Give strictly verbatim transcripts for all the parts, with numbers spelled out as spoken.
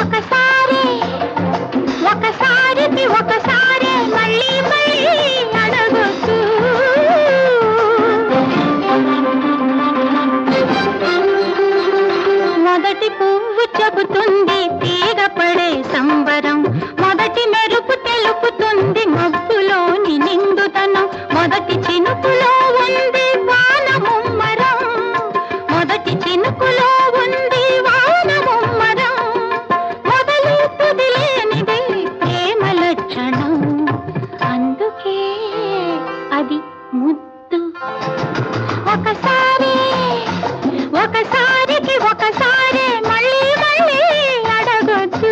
ఒకసారి ఒకసారికి ఒకసారి మళ్ళీ మళ్ళీ అడగొద్దు. మొదటి పువ్వు చెబుతుంది తీగ పడే సంబరం, మొదటి మెరుపు తెలుపుతుంది మబ్బులోని నిండుతనం, మొదటి చినుకులో ఉంది వాన ముమ్మరం, మొదటి చినుకులో ఉంది వాన ముమ్మరం, మొదలు తుది లేనిదే ప్రేమ లక్షణం, అందుకే అది ముద్దు. ఒకసారి ఒకసారికి ఒకసారి మళ్ళీ మళ్ళీ అడగొద్దు.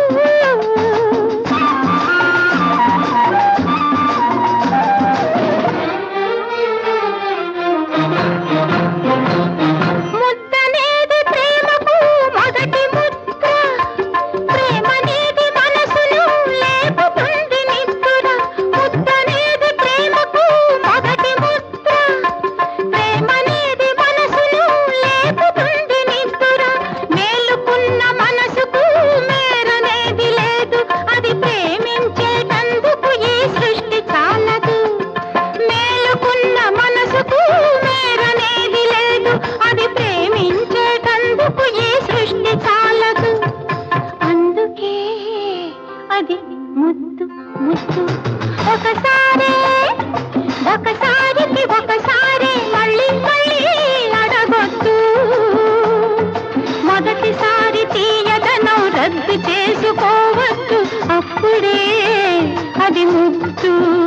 ముద్దనేది ప్రేమకు మొదటి ముద్ద, ప్రేమనేది మనసును లేపుతుంది నిద్ర, ముద్దనేది ప్రేమకు మొదటి ముద్ద, ప్రేమనేది మనసును లేపుతుంది నిద్ర, మేలుకున్న మనసుకు మేరనేది లేదు, అది ప్రేమించేటందుకు ఈ సృష్టి చాలదు, మేలుకున్న మనసుకు మేరనేది లేదు, అది ప్రేమించేటందుకు ఈ సృష్టి చాలదు, అందుకే అది ముద్దు ముద్దు. ఒకసారి ఒకసారికి ఒకసారి మళ్ళీ మళ్ళీ అడగొద్దు. మొదటిసారి తీయదనం రద్దు చేసుకోవద్దు, అప్పుడే అది ముద్దు.